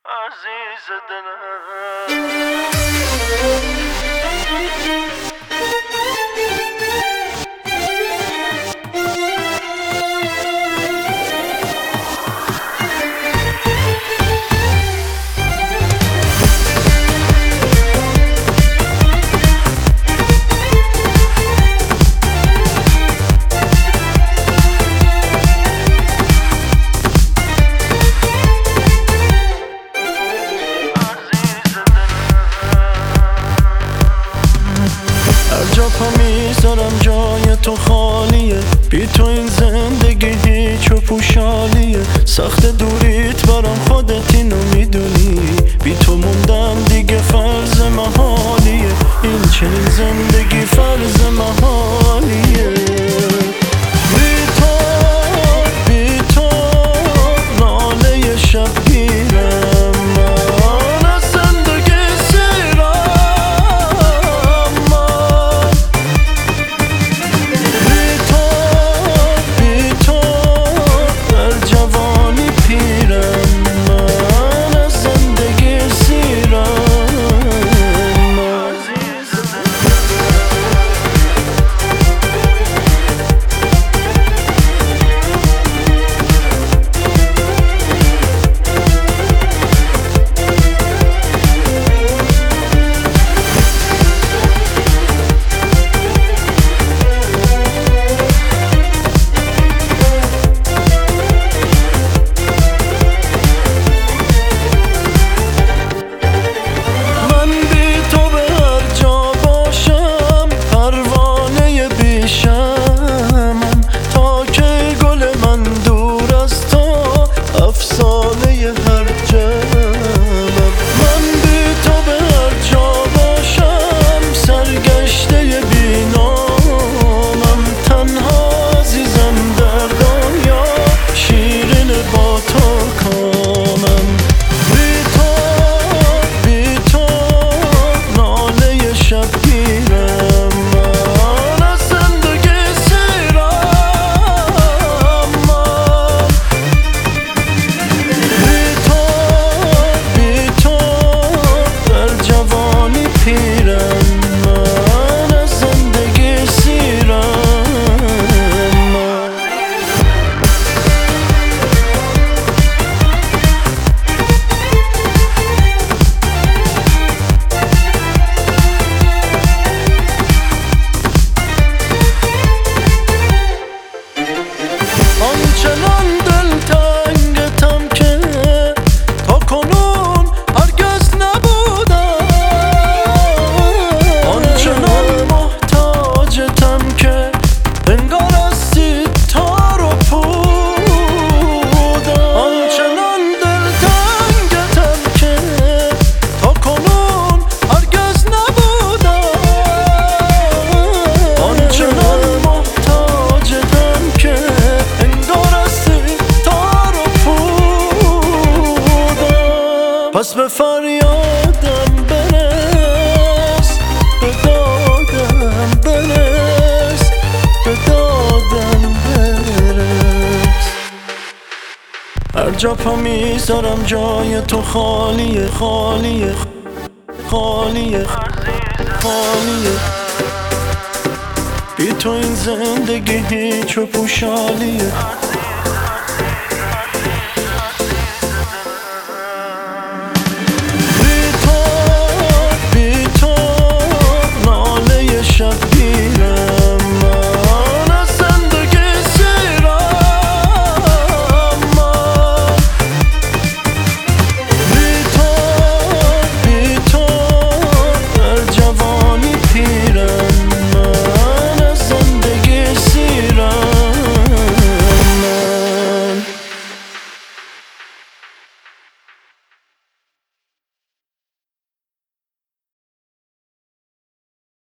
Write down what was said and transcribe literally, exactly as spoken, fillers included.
عزیز دلم. میذارم جای تو خالیه، بی تو این زندگی هیچ و پوشالیه. سخت دوریت برام خودت اینو میدونی، بی تو موندم دیگه فرض محالیه. این چنین زندگی فرض محالیه. بی تو بی تو ناله شبگیرم، من از زندگی سیرم. بی تو بی تو در جوانی پیرم، من از زندگی سیرم. پس به فریادم برس، به دادم برس، به دادم برس. هر جا پا میذارم جای تو خالیه، خالیه خالیه خالیه. بی تو این زندگی هیچ و پوشالیه.